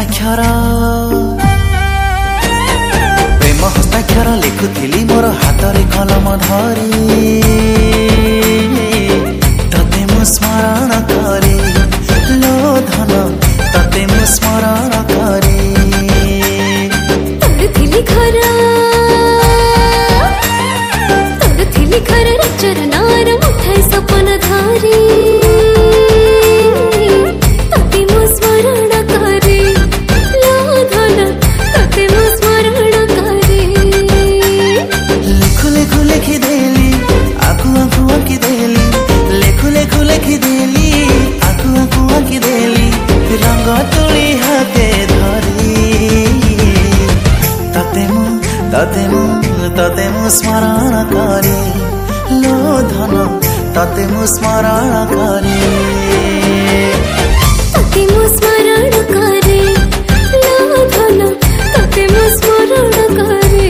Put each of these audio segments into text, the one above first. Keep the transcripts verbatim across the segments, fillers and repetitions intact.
हस्ताक्षर प्रेम हस्ताक्षर लिखुली मोर हाथ रे कलम धरी तते मु स्मरण करे लो धन तते मु स्मरण करे तोड़थिली घर तोड़थिली घर चरनार मुठाई सपन धारी तते मु स्मरण करे लो धन तते मु स्मरण करे लिखु लिखु लिखि देली आखु आखु आखि देली लिखु लिखु लिखि देली आखु आखु आखि देली रंग तुली हाथे धरी तते मु तते मु तते मु स्मरण करे लो धन तते मु स्मरण करे तते मु स्मरण करे लो धन तते मु स्मरण करे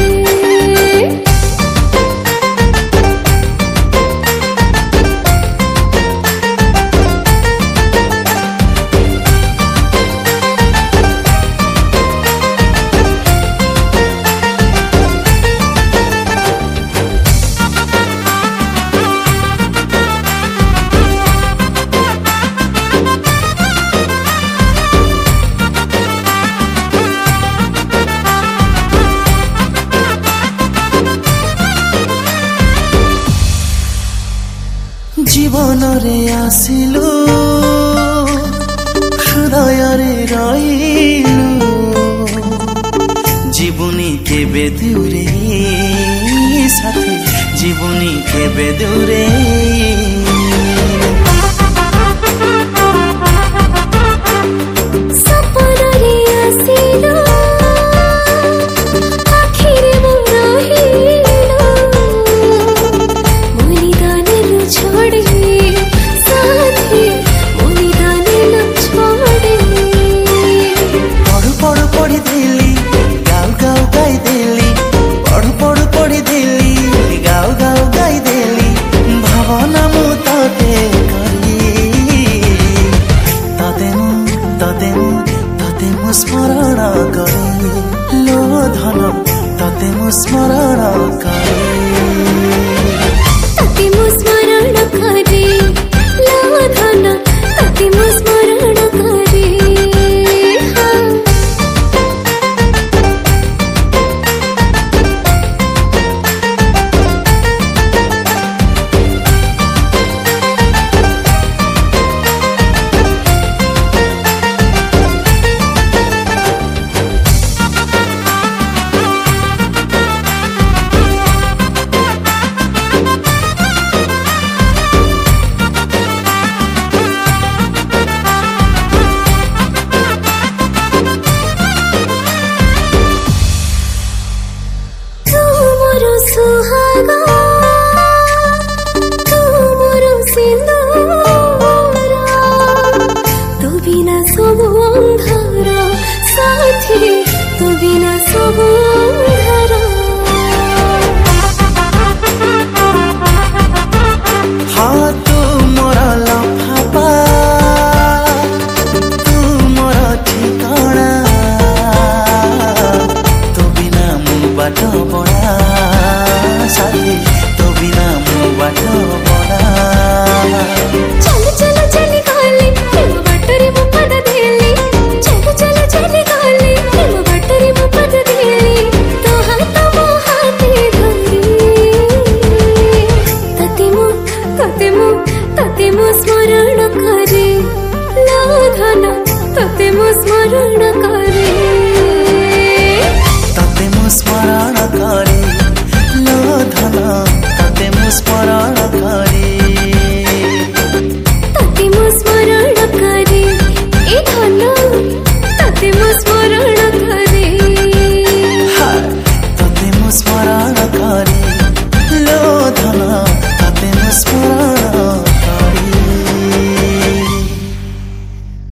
जीवन रे आसिलु हृदय रे रहिलु जीवनी केबे दूरे साथी जीवनी केबे दूरे स्मरण करे लो धन तते मु स्मरण करे तते मु स्मरण करे लो धन तते मु स्मरण करे सुहागा तू मोर सिंदूर तू बिना सब अंधार साथी तू बिना सब अंधार हाँ तू मोर लफापा तू मोर ठिकाना तू बिना मु बाट बड़ा साथी तो बिना मु बाट बड़ा।